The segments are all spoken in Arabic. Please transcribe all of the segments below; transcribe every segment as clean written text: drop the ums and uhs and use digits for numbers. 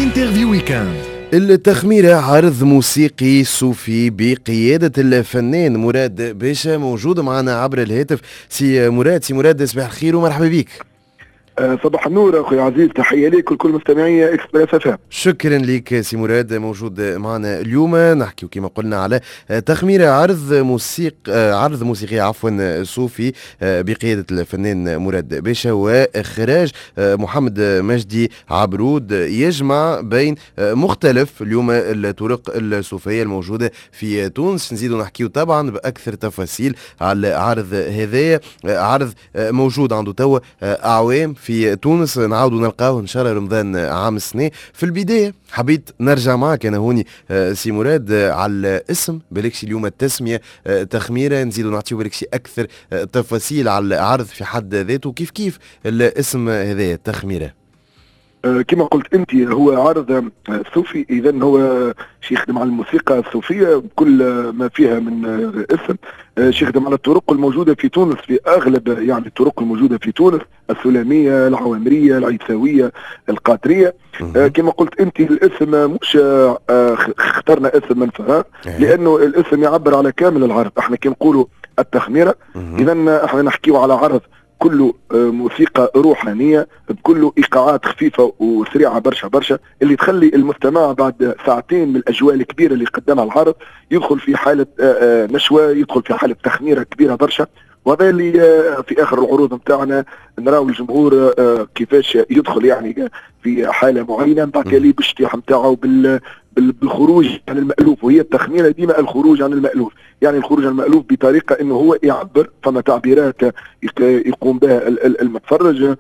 انترفيو ويكاند. التخميرة عرض موسيقي صوفي بقيادة الفنان مراد باشا موجود معنا عبر الهاتف. سي مراد صباح الخير ومرحبا بك. صباح النور اخوي عزيز، تحيه ليك ولكل مستمعي اكسبريس اف ام. شكرا لك سي مراد موجود معنا اليوم. نحكي كما قلنا على تخميرة عرض موسيقي صوفي بقيادة الفنان مراد باشا واخراج محمد مجدي عبرود، يجمع بين مختلف اليوم الطرق الصوفية الموجودة في تونس. نزيدوا نحكيو طبعا باكثر تفاصيل على العرض هذايا. عرض موجود عنده توا اعوام في تونس، نعاودوا نلقاوه ان شاء الله رمضان عام السنه. في البدايه حبيت نرجع معك انا هوني سي مراد على الاسم، بالكشي اليوم التسميه تخميره، نزيدوا نعطيو بالكشي اكثر تفاصيل على العرض في حد ذاته. كيف الاسم هذا تخميره؟ كما قلت انت هو عرض صوفي، اذا هو شي يخدم على الموسيقى الصوفيه بكل ما فيها من اسم. شي يخدم على الطرق الموجوده في تونس، في اغلب يعني الطرق الموجوده في تونس، السلاميه، العوامريه، العيساويه، القاطريه. كما قلت انت الاسم مش اخترنا اسم من فراغ، لانه الاسم يعبر على كامل العرض. احنا كي نقولوا التخميره، اذا احنا نحكيو على عرض كله موسيقى روحانية بكله إيقاعات خفيفة وسريعة برشا اللي تخلي المستمع بعد ساعتين من الأجواء الكبيرة اللي قدمها العرض يدخل في حالة نشوة، يدخل في حالة تخميرة كبيرة برشا. وهذا اللي في آخر العروض متاعنا نراو الجمهور كيفاش يدخل يعني في حالة معينة بعد كالي باجتياح متاعه بالخروج عن المألوف. وهي التخميرة ديما الخروج عن المألوف، يعني الخروج عن المألوف بطريقة انه هو يعبر، فما تعبيرات يقوم بها المتفرج.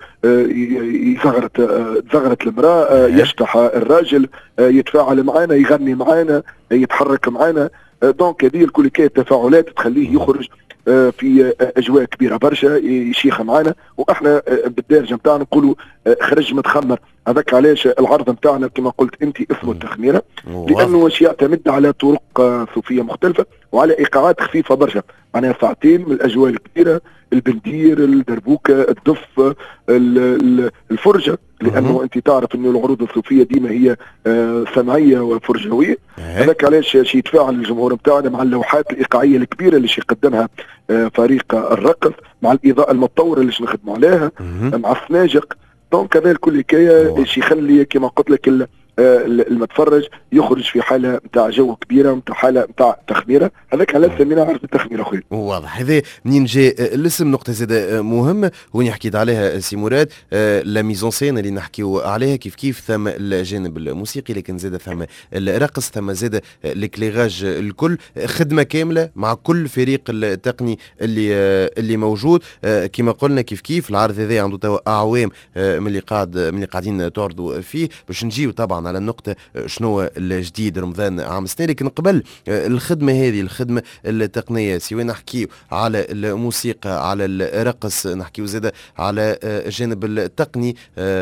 زغرت المرأة، يشطح الراجل، يتفاعل معنا، يغني معنا، يتحرك معنا. دونك هذه الكل تفاعلات تخليه يخرج في اجواء كبيره برشا، يشيخ معنا. واحنا بالدارجه نتاعنا نقولوا خرج متخمر. هذاك علاش العرض نتاعنا كما قلت انت اسمه التخميره، لانه يعتمد على طرق صوفيه مختلفه وعلى ايقاعات خفيفه برشا، معناها ساعتين من الاجواء الكبيره، البندير، الدربوكه، الدف، الفرجه، لانه انت تعرف انه العروض الصوفيه ديما هي سمعيه وفرجويه. هذاك علاش يتفاعل الجمهور نتاعنا مع اللوحات الايقاعيه الكبيره اللي يقدمها فريق الرقص، مع الاضاءه المتطوره اللي نخدموا عليها، مع السناجق. دونك هذا الكل يخلي كما قلت لك المتفرج يخرج في حاله نتاع جو كبيره، نتاع حاله نتاع تخميره. هذاك علاش سمينا عرض التخميره اخويا. واضح. هذا منين جاء الاسم؟ نقطه زاده مهمه وين حكيت عليها سي مراد، لا ميزون سين اللي نحكيو عليها. كيف ثم الجانب الموسيقي، لكن زاده ثم الرقص، ثم زاده الكليغاج، الكل خدمه كامله مع كل فريق التقني اللي موجود. كما قلنا كيف العرض هذا عنده توا اعوام من اللي قاعدين تعرضوا فيه. باش نجيو طبعا على النقطة شنو الجديد رمضان عام السنة، لكن قبل الخدمة هذه، الخدمة التقنية، سواء نحكيو على الموسيقى، على الرقص، نحكيو زادة على الجانب التقني،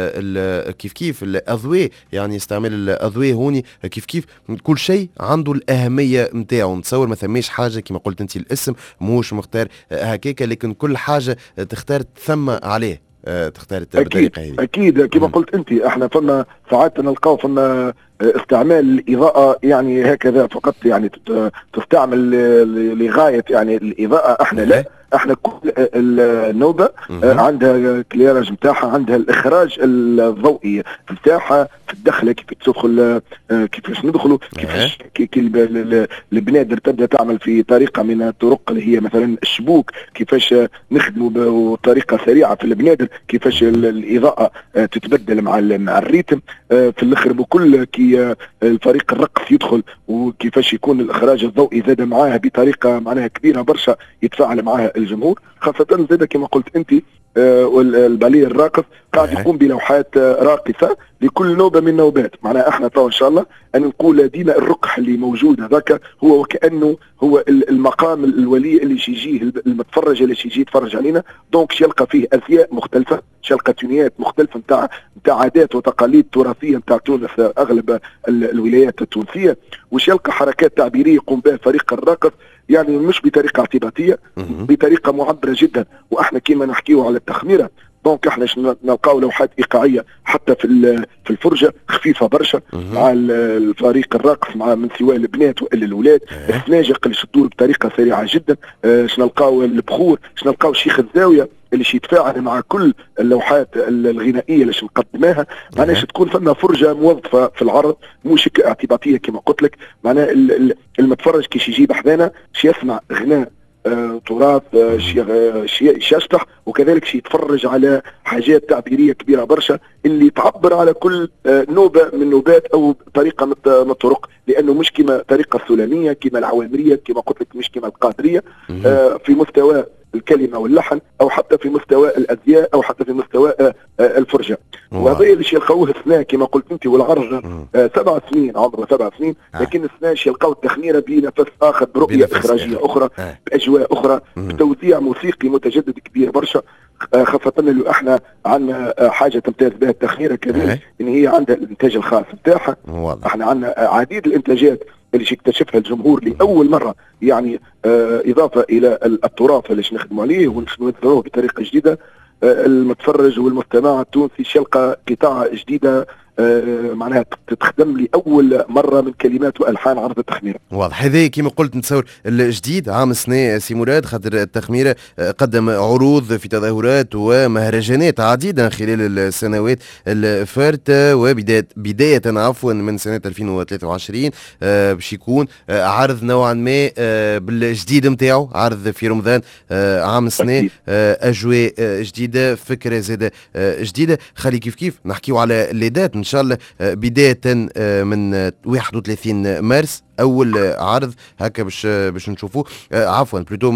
كيف الأضواء، يعني استعمال الأضواء هوني، كيف كل شيء عنده الأهمية متاعه. نتصور ما ثماش حاجة كما قلت انت الاسم موش مختار هكاكا، لكن كل حاجة تختار ثم عليه، تختار بالطريقه هذه. اكيد كما قلت انت، احنا فما ساعات نلقاو فما استعمال الاضاءه يعني هكذا فقط، يعني تستعمل لغايه يعني الاضاءه. احنا لا، احنا كل النوبه عندها كليراج نتاعها، عندها الاخراج الضوئي نتاعها، في الدخله كيف تدخل، كيفاش ندخلوا، كيفاش البنادر تبدا تعمل في طريقه من الطرق اللي هي مثلا الشبوك، كيفاش نخدموا بطريقه سريعه في البنادر، كيفاش الاضاءه تتبدل مع الريتم في الاخر بكل كي الفريق الرقص يدخل، وكيفاش يكون الاخراج الضوئي زاد معاها بطريقه معناها كبيره برشا يتفاعل معاها الجمهور. خاصه زاد كما قلت انت والباليه الراقص قاعد يقوم بلوحات راقصه لكل نوبه من النوبات. معناها احنا طبعا ان شاء الله ان نقول ديما الرقح اللي موجود هذاك هو وكانه هو المقام الولي اللي يجيه المتفرج اللي يجي يتفرج علينا. دونك يلقى فيه ازياء مختلفه، يلقى تونيات مختلفه نتاع عادات وتقاليد تراثيه نتاع تونس، اغلب الولايات التونسيه، وش يلقى حركات تعبيريه يقوم بها فريق الرقص، يعني مش بطريقه اعتباطيه، بطريقه معبره جدا. واحنا كيما نحكيو على التخميره، دونك احنا نلقاو لوحات ايقاعيه حتى في الفرجه خفيفه برشا مع الفريق الراقص مع من سواء البنات والا الاولاد، السناجق اللي تدور بطريقه سريعه جدا، نلقاو البخور، نلقاو شيخ الزاويه اللي يتفاعل مع كل اللوحات الغنائيه اللي نقدمها. معناها تكون فما فرجه موظفه في العرض، مش اعتباطيه كما قلت لك. معناها المتفرج كي يجي بحذانا يسمع غناء تراث يشطح، وكذلك يتفرج على حاجات تعبيريه كبيره برشا اللي تعبر على كل نوبه من نوبات او طريقه من الطرق، لانه مش كما طريقه السلاميه كما العوامريه كما قلت لك، مش كما القادريه في مستوى الكلمه واللحن، او حتى في مستوى الازياء، او حتى في مستوى الفرجه. وهذا اللي يلقاوه السنه كما قلت انت، والعرض 7 سنين، عمره 7 سنين، لكن السنه يلقاو التخميره بنفس اخر، برؤيه اخراجيه اخرى، باجواء اخرى، بتوزيع موسيقي متجدد كبير برشا. خاصة اللي احنا عندنا حاجة تمتاز بها التخميرة كذلك، ان هي عندها الانتاج الخاص بتاعها. احنا عندنا عديد الانتاجات اللي يكتشفها الجمهور لأول مرة، يعني إضافة إلى التراث اللي نخدموا عليه ونصنعوه بطريقة جديدة. المتفرج والمستمع التونسي يلقى قطعة جديدة معناها تتخدم لأول مرة من كلمات وألحان عرض التخميرة. واضح. هذا كما قلت نتصور الجديد عام السنة سي مراد، خاطر التخميرة قدم عروض في تظاهرات ومهرجانات عديدة خلال السنوات الفارتة، وبداية عفوا من سنة 2023 باش يكون عرض نوعا ما بالجديد نتاعو، عرض في رمضان عام السنة، أجواء جديدة، فكرة زادة جديدة. خلي كيف نحكيو على الليدات ان شاء الله، بداية من 31 مارس اول عرض هكا باش نشوفوه، عفوا بلوتو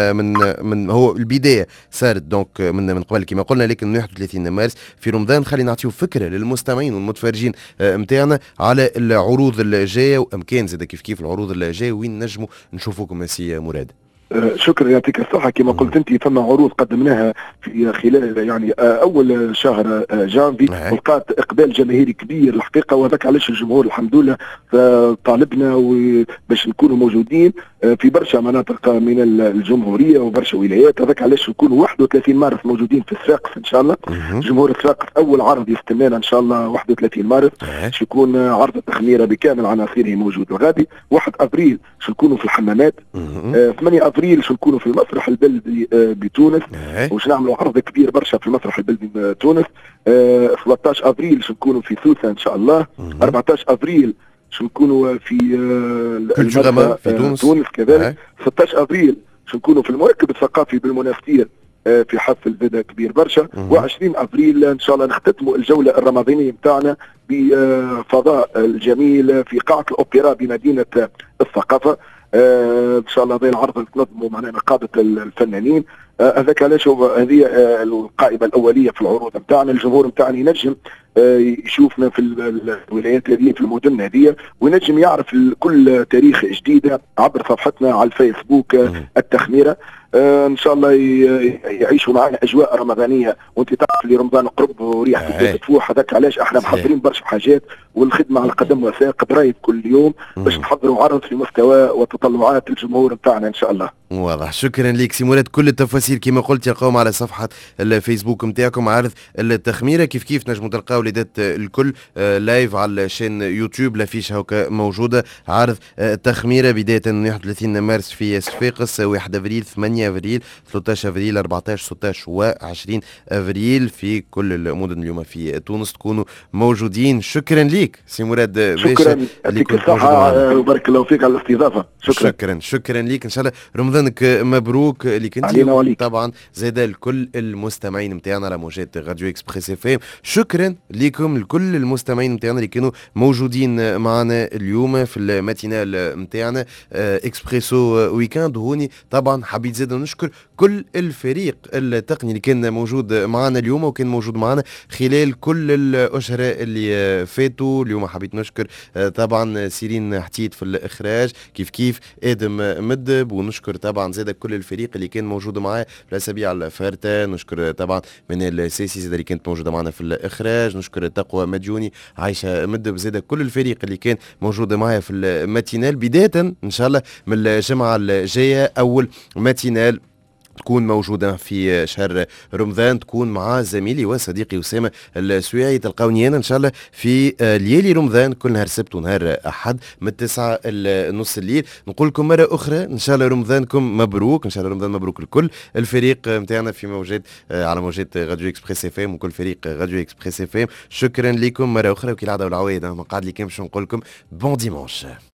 من هو البدايه صارت دونك من قبل كما قلنا، لكن من 31 مارس في رمضان. خلينا نعطيو فكره للمستمعين والمتفرجين نتاعنا على العروض الجايه، وامكان زاد كيف العروض الجايه وين نجموا نشوفوكم سي مراد. شكرا يعطيك الصحة. كما قلت انت فما عروض قدمناها في خلال يعني اول شهر جانفي، ولقات اقبال جماهيري كبير الحقيقة، وذاك علاش الجمهور الحمد لله طالبنا باش نكونوا موجودين في برشا مناطق من الجمهورية وبرشا ولايات. هذاك علاش نكونوا 31 مارس موجودين في الساقس ان شاء الله. جمهور الساقس اول عرض يستنانا ان شاء الله 31 مارس، يكون عرض التخميرة بكامل عناصره موجود الغادي. 1 ابريل نكونوا في الحمامات. 8 ابريل نكونوا في المسرح البلدي بتونس، وش نعملوا عرض كبير برشا في المسرح البلدي بتونس. 13 ابريل نكونوا في سوسة ان شاء الله. 14 ابريل نكونوا في المركب في تونس كذلك. 16 ابريل نكونوا في المركب الثقافي بالمنستير في حفل زاد كبير برشا. و20 ابريل ان شاء الله نختتموا الجوله الرمضانيه نتاعنا بفضاء الجميل في قاعه الاوبرا بمدينه الثقافه. ان شاء الله هذا العرض اللي تنظموا معنا نقابه الفنانين. هذاك علاش هذه القائمه الاوليه في العروض نتاعنا. الجمهور نتاعنا ينجم يشوفنا في الولايات هذه، في المدن هذه، وينجم يعرف كل تاريخ جديده عبر صفحتنا على الفيسبوك التخميره. ان شاء الله يعيشوا معنا اجواء رمضانيه، وانت تعرف لي رمضان قرب وريحه الزيت تفوح. هذاك علاش احنا محضرين برشا حاجات، والخدمه على قدم وساق برايد كل يوم باش نحضروا عرض في مستوى وتطلعات الجمهور نتاعنا ان شاء الله. واضح. شكرا لك سي مراد. كل التفاصيل كما قلت يلقاوهم على صفحه الفيسبوك نتاعكم، عرض التخميره كيف نجموا تلقاو ليدات الكل لايف على شين يوتيوب، لافيش هكا موجوده. عرض تخميره بدايه من 31 مارس في صفاقس، 1 افريل، 8 افريل، 13 افريل، 14، 16 و20 افريل في كل المدن اليوم في تونس تكونوا موجودين. شكرا لك سي مراد. شكرا يعطيك الصحه وبارك الله فيك على الاستضافه. شكرا لك. ان شاء الله رمضانك مبروك لك انت طبعا زاد الكل المستمعين نتاعنا على موجات راديو اكسبريس اف ام. شكرا لكم لكل المستمعين نتاعنا اللي كانوا موجودين معنا اليوم في الماتينال نتاعنا اكسبريسو ويكاند. هوني طبعا حبيت زاد نشكر كل الفريق التقني اللي كان موجود معنا اليوم وكان موجود معنا خلال كل الاشهر اللي فاتوا. اليوم حبيت نشكر طبعا سيرين حتيت في الاخراج، كيف ادم مدب، ونشكر طبعا زاد كل الفريق اللي كان موجود معاه في الاسابيع الفارته. نشكر طبعا من السيسي زاد اللي كانت موجوده معنا في الاخراج. نشكر تقوى مديوني، عايشه مدب، زاد كل الفريق اللي كان موجود معايا في الماتينال. بدايه ان شاء الله من الجمعه الجايه اول ماتينال تكون موجودة في شهر رمضان، تكون مع زميلي وصديقي أسامة السويعي. تلقاوني أنا إن شاء الله في ليالي رمضان كل نهار سبت ونهار أحد من 9 نص الليل. نقول لكم مرة أخرى إن شاء الله رمضانكم مبروك، إن شاء الله رمضان مبروك الكل. الفريق متاعنا في موجات على موجات راديو إكسبريس اف ام وكل فريق راديو إكسبريس اف ام، شكرا لكم مرة أخرى. وكي العادة والعوايد ما قعد لي كان باش نقول لكم بون ديمانش.